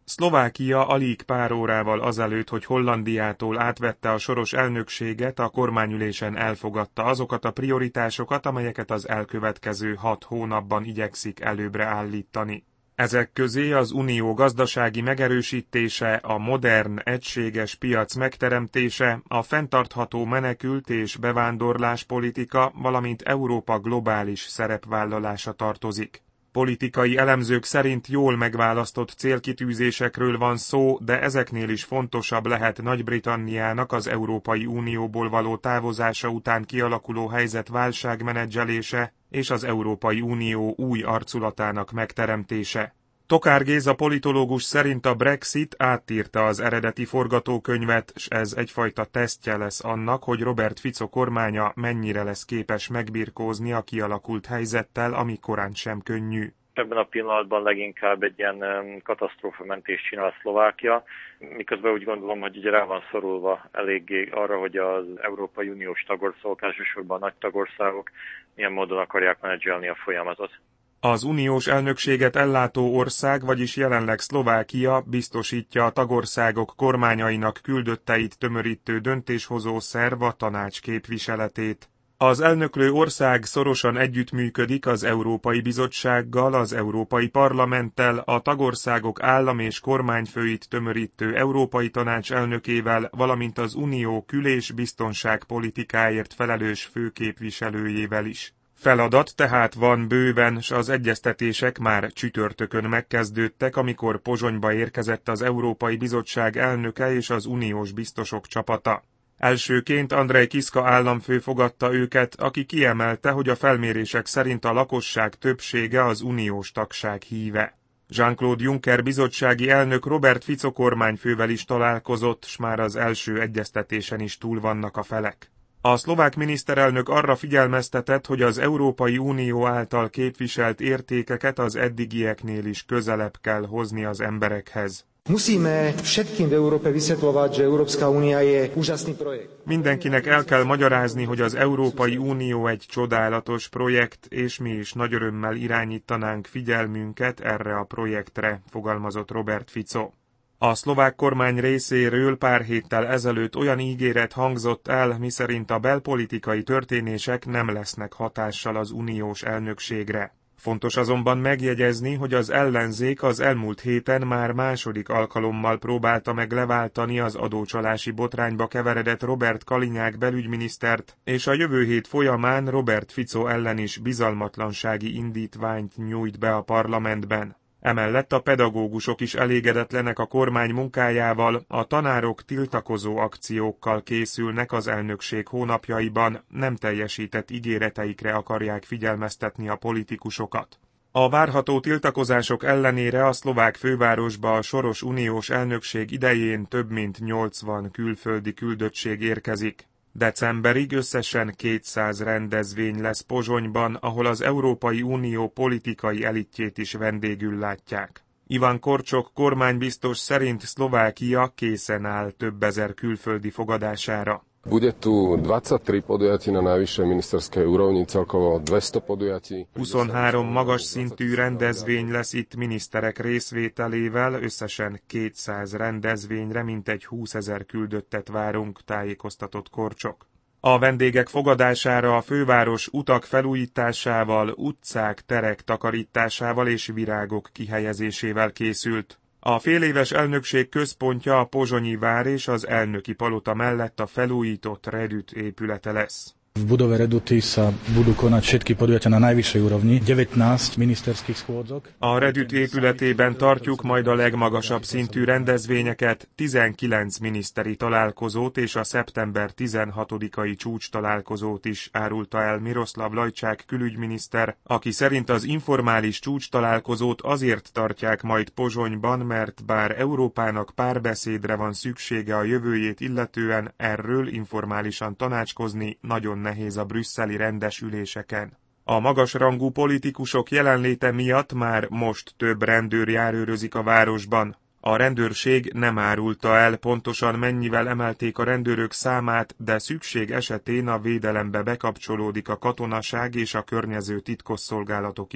Szlovákia alig pár órával azelőtt, hogy Hollandiától átvette a soros elnökséget, a kormányülésen elfogadta azokat a prioritásokat, amelyeket az elkövetkező 6 hónapban igyekszik előbbre állítani. Ezek közé az unió gazdasági megerősítése, a modern, egységes piac megteremtése, a fenntartható menekült- és bevándorláspolitika, valamint Európa globális szerepvállalása tartozik. Politikai elemzők szerint jól megválasztott célkitűzésekről van szó, de ezeknél is fontosabb lehet Nagy-Britanniának az Európai Unióból való távozása után kialakuló helyzet válságmenedzselése és az Európai Unió új arculatának megteremtése. Tokár Géza politológus szerint a Brexit átírta az eredeti forgatókönyvet, s ez egyfajta tesztje lesz annak, hogy Robert Fico kormánya mennyire lesz képes megbirkózni a kialakult helyzettel, ami korán sem könnyű. Ebben a pillanatban leginkább egy ilyen katasztrófamentést csinál Szlovákia, miközben úgy gondolom, hogy ugye rá van szorulva eléggé arra, hogy az Európai Uniós tagországok, elsősorban a nagy tagországok milyen módon akarják menedzselni a folyamatot. Az uniós elnökséget ellátó ország, vagyis jelenleg Szlovákia biztosítja a tagországok kormányainak küldötteit tömörítő döntéshozó szerv, a tanács képviseletét. Az elnöklő ország szorosan együttműködik az Európai Bizottsággal, az Európai Parlamenttel, a tagországok állam- és kormányfőit tömörítő Európai Tanács elnökével, valamint az unió kül- és biztonságpolitikáért felelős főképviselőjével is. Feladat tehát van bőven, s az egyeztetések már csütörtökön megkezdődtek, amikor Pozsonyba érkezett az Európai Bizottság elnöke és az uniós biztosok csapata. Elsőként Andrej Kiska államfő fogadta őket, aki kiemelte, hogy a felmérések szerint a lakosság többsége az uniós tagság híve. Jean-Claude Juncker bizottsági elnök Robert Fico kormányfővel is találkozott, s már az első egyeztetésen is túl vannak a felek. A szlovák miniszterelnök arra figyelmeztetett, hogy az Európai Unió által képviselt értékeket az eddigieknél is közelebb kell hozni az emberekhez. Musíme všetkým v Európe vysvetľovať, že Európska únia je úžasný projekt. Mindenkinek el kell magyarázni, hogy az Európai Unió egy csodálatos projekt, és mi is nagy örömmel irányítanánk figyelmünket erre a projektre, fogalmazott Robert Fico. A szlovák kormány részéről pár héttel ezelőtt olyan ígéret hangzott el, miszerint a belpolitikai történések nem lesznek hatással az uniós elnökségre. Fontos azonban megjegyezni, hogy az ellenzék az elmúlt héten már második alkalommal próbálta meg leváltani az adócsalási botrányba keveredett Robert Kalinyák belügyminisztert, és a jövő hét folyamán Robert Fico ellen is bizalmatlansági indítványt nyújt be a parlamentben. Emellett a pedagógusok is elégedetlenek a kormány munkájával, a tanárok tiltakozó akciókkal készülnek az elnökség hónapjaiban, nem teljesített ígéreteikre akarják figyelmeztetni a politikusokat. A várható tiltakozások ellenére a szlovák fővárosba a soros uniós elnökség idején több mint 80 külföldi küldöttség érkezik. Decemberig összesen 200 rendezvény lesz Pozsonyban, ahol az Európai Unió politikai elitjét is vendégül látják. Ivan Korcsok kormánybiztos szerint Szlovákia készen áll több ezer külföldi fogadására. Bude tu 23 podujatí na najvyššej ministerskej úrovni, celkovo 200 podujatí. 23 magas szintű rendezvény lesz itt miniszterek részvételével, összesen 200 rendezvényre mintegy 20 000 küldöttet várunk, tájékoztatott Korcsok. A vendégek fogadására a főváros utak felújításával, utcák, terek takarításával és virágok kihelyezésével készült. A féléves elnökség központja a Pozsonyi vár és az elnöki palota mellett a felújított Redüt épülete lesz. V budove Reduty sa budú konať všetky podujatia na najvyššej úrovni, 19 ministerských schôdzok. A Redüt épületében tartjuk majd a legmagasabb szintű rendezvényeket, 19 miniszteri találkozót és a szeptember 16-ai csúcs találkozót is, árulta el Miroslav Lajcsák külügyminiszter, aki szerint az informális csúcs találkozót azért tartják majd Pozsonyban, mert bár Európának párbeszédre van szüksége a jövőjét illetően, erről informálisan tanácskozni nagyon nehéz a brüsszeli rendes üléseken. A magasrangú politikusok jelenléte miatt már most több rendőr járőrözik a városban. A rendőrség nem árulta el pontosan mennyivel emelték a rendőrök számát, de szükség esetén a védelembe bekapcsolódik a katonaság és a környező titkosszolgálatok is.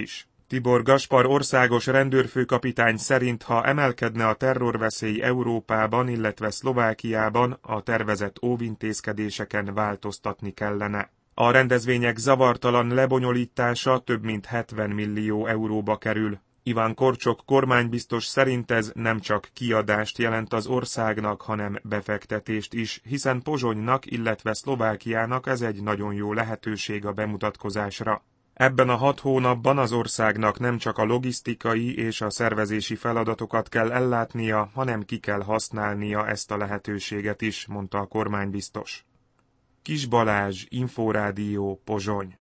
Tibor Gaspar országos rendőrfőkapitány szerint, ha emelkedne a terrorveszély Európában, illetve Szlovákiában, a tervezett óvintézkedéseken változtatni kellene. A rendezvények zavartalan lebonyolítása több mint 70 millió euróba kerül. Iván Korcsok kormánybiztos szerint ez nem csak kiadást jelent az országnak, hanem befektetést is, hiszen Pozsonynak, illetve Szlovákiának ez egy nagyon jó lehetőség a bemutatkozásra. Ebben a 6 hónapban az országnak nem csak a logisztikai és a szervezési feladatokat kell ellátnia, hanem ki kell használnia ezt a lehetőséget is, mondta a kormánybiztos. Kis Balázs, Inforádió, Pozsony.